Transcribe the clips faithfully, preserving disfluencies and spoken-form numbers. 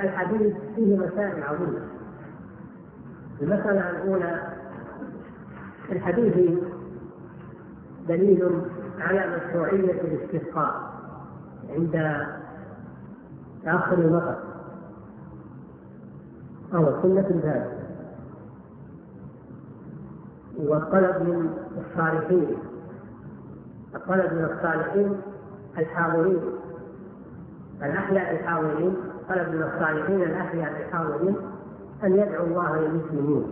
الحديث فيه مسائل عظيمة. المسألة الأولى: الحديث دليل على مشروعية الاستسقاء عند تأخر المطر، أو سنة ذلك، والطلب من الصالحين الطلب من الصالحين الحاضرين الأحياء الحاضرين طلب من الصالحين الأحياء الحاضرين أن يدعو الله للمسلمين،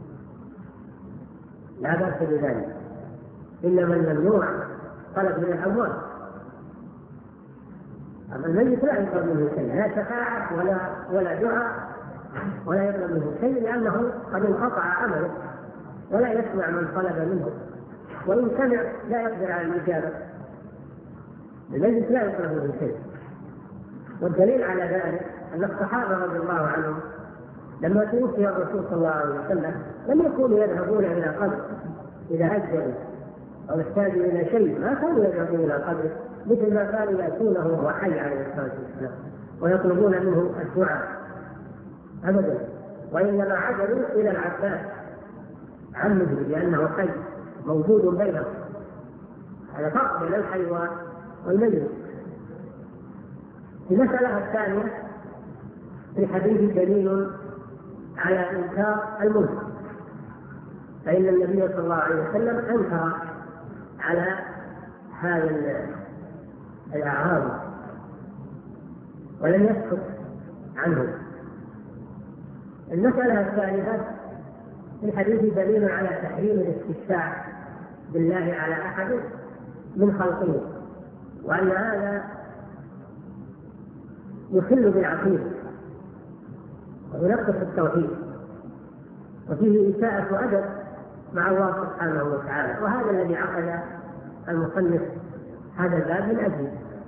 لا بأس بذلك. إنما الممنوع طلب من الأموات. أما الميت لا يطلب منه شيء، لا شفاعة ولا ولا دعاء ولا يطلب منه شيء، لأنه قد انقطع عمله ولا يسمع من طلب منه، وإن سمع لا يقدر على الإجابة. الميت لا يطلب منه شيء. والدليل على ذلك أن الصحابة رضي الله عنهم لما توفي الرسول صلى الله عليه وسلم لم يكونوا يذهبون إلى قبر إذا أجلوا أو احتاجوا إلى شيء، ما كانوا يذهبون إلى قبر مثل ما كانوا يأتونه وهو حي عليه الصلاة والسلام ويطلبون منه الدعاء أبدا، وإنما عجلوا إلى العباس عمه لأنه حي موجود بينهم، على فرق بين الحي والميت. المسألة الثانية: في الحديث دليل على إنكار المنكر، فإن النبي صلى الله عليه وسلم أنكر على هذا الأعراض ولم يسكت عنه. المسألة الثالثة: في الحديث دليل على تحريم الاستشفاع بالله على أحد من خلقه، وأن هذا يخل بالعقيدة وينقص التوحيد، وفيه إساءة أدب مع الله سبحانه وتعالى، وهذا الذي عقد المصنف هذا الباب من أجله.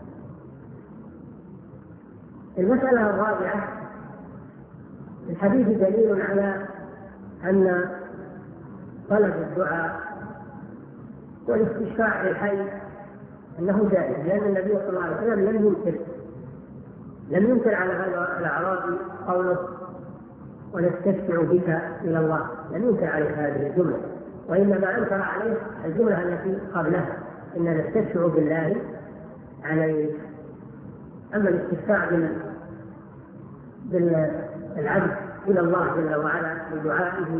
المسألة الرابعة: الحديث دليل على أن طلب الدعاء والاستشفاع للحي أنه جائز، لأن النبي صلى الله عليه وسلم لم ينكر لم ينكر على هذا الأعرابي قوله ونستشفع بك إلى الله، لم ينكر عليه هذه الجملة، وإنما أنكر عليه الجملة التي قبلها إن نستشفع بالله عليه. أما الاستشفاع بالعبد إلى الله جل وعلا بدعائه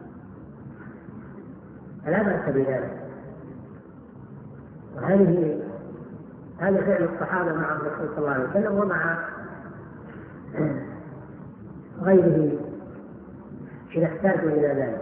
فلا بأس بذلك، وهذه هذا فعل الصحابة مع الرسول صلى الله عليه وسلم ومع غيره إذا احتاجوا إلى ذلك.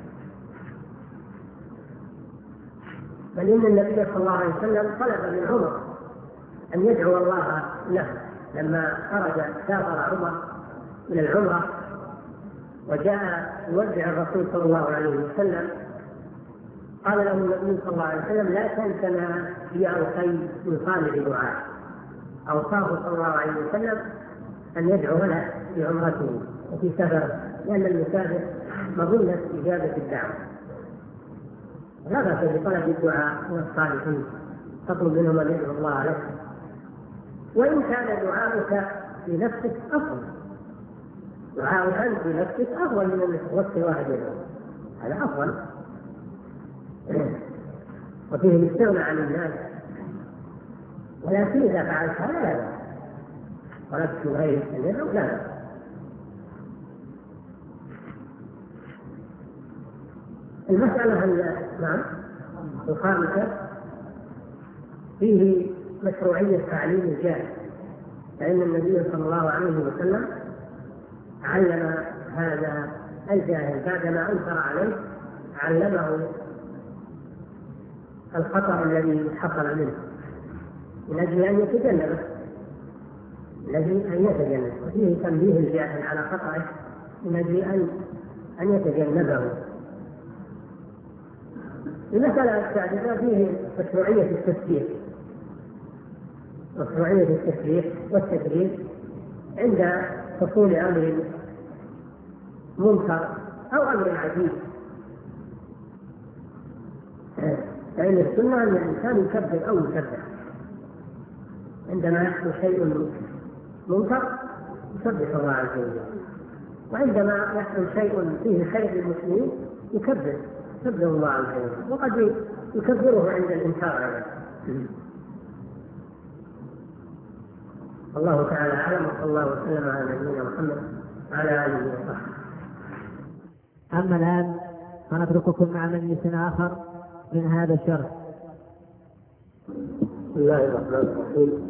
بل إن النبي صلى الله عليه وسلم طلب من عمر أن يدعو الله له لما خرج سافر عمر من العمرة وجاء يودع الرسول صلى الله عليه وسلم، قال له النبي صلى الله عليه وسلم: لا تنسنا يا أخي من صالح دعاء. أوصاه صلى الله عليه وسلم أن يدعو له في عمرته وفي سفره، لأن المسافر مظنة إجابة الدعوة. لا بأس بطلب الدعاء من الصالحين، تطلب منهم أن يدعو الله لك، وإن كان دعاؤك في نفسك أفضل، دعاؤك أنت في نفسك أفضل من أن توصي واحد يدعو، هذا أفضل، وفيه الاستغنى عن الناس. ولكن إذا فعلت هذا لا بأس، طلبت غيرك أن يدعو لا بأس. المسألة نعم الخامسة: فيه مشروعية تعليم الجاهل، فإن النبي صلى الله عليه وسلم علم هذا الجاهل بعدما أنكر عليه، علمه الخطأ الذي حصل منه من أجل أن يتجنبه من أجل أن يتجنبه وفيه تنبيه الجاهل على خطأه من أجل أن أن يتجنبه. المسألة السادسة: فيه مشروعية التسبيح مشروعية التسبيح والتكبير عند حصول أمر منكر أو أمر عجيب، فإن السنة أن الإنسان يكبر أو يسبح عندما يحصل شيء منكر يسبح الله عز وجل. وعندما يحصل شيء فيه خير للمسلمين يكبر يكبر الله عز وجل، وقد يكبره عند الإنكار عليه. الله تعالى أعلم، وصلى الله وسلم على نبينا محمد وعلى آله وصحبه. أما الآن فنترككم مع مجلس آخر من هذا الشرح. بسم الله الرحمن الرحيم.